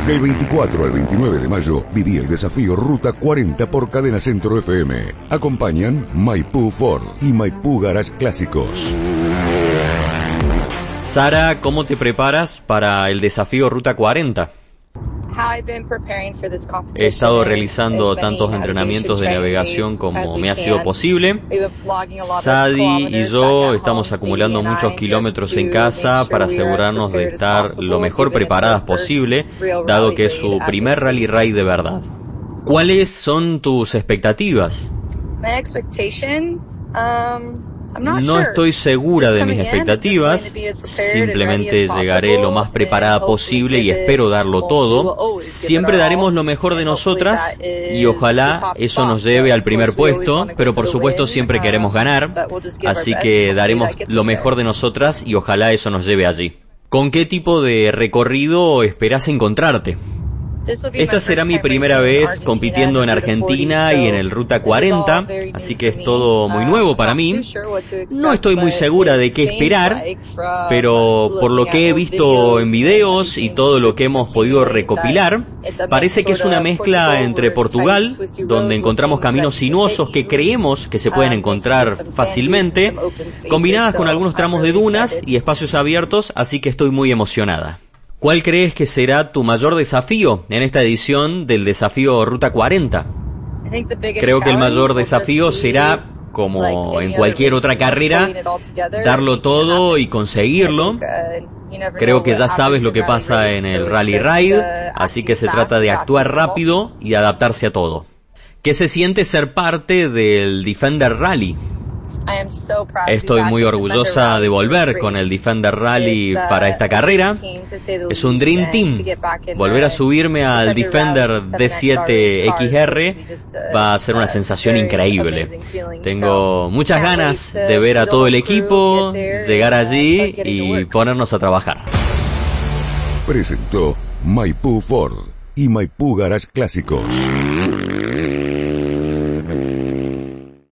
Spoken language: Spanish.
Del 24 al 29 de mayo viví el desafío Ruta 40 por Cadena Centro FM. Acompañan Maipú Ford y Maipú Garage Clásicos. Sara, ¿cómo te preparas para el desafío Ruta 40? He estado realizando tantos entrenamientos de navegación como me ha sido posible. Sadi y yo estamos acumulando muchos kilómetros en casa para asegurarnos de estar lo mejor preparadas posible, dado que es su primer rally raid de verdad. ¿Cuáles son tus expectativas? No estoy segura de mis expectativas, simplemente llegaré lo más preparada posible y espero darlo todo. Siempre daremos lo mejor de nosotras y ojalá eso nos lleve al primer puesto, pero por supuesto siempre queremos ganar, así que daremos lo mejor de nosotras y ojalá eso nos lleve allí. ¿Con qué tipo de recorrido esperás encontrarte? Esta será mi primera vez compitiendo en Argentina y en el Ruta 40, así que es todo muy nuevo para mí. No estoy muy segura de qué esperar, pero por lo que he visto en videos y todo lo que hemos podido recopilar, parece que es una mezcla entre Portugal, donde encontramos caminos sinuosos que creemos que se pueden encontrar fácilmente, combinadas con algunos tramos de dunas y espacios abiertos, así que estoy muy emocionada. ¿Cuál crees que será tu mayor desafío en esta edición del desafío Ruta 40? Creo que el mayor desafío será, como en cualquier otra carrera, darlo todo y conseguirlo. Creo que ya sabes lo que pasa en el Rally Raid, así que se trata de actuar rápido y adaptarse a todo. ¿Qué se siente ser parte del Defender Rally? Estoy muy orgullosa de volver con el Defender Rally para esta carrera. Es un Dream Team. Volver a subirme al Defender D7XR va a ser una sensación increíble. Tengo muchas ganas de ver a todo el equipo, llegar allí y ponernos a trabajar. Presentó Maipú Ford y Maipú Garage Clásicos.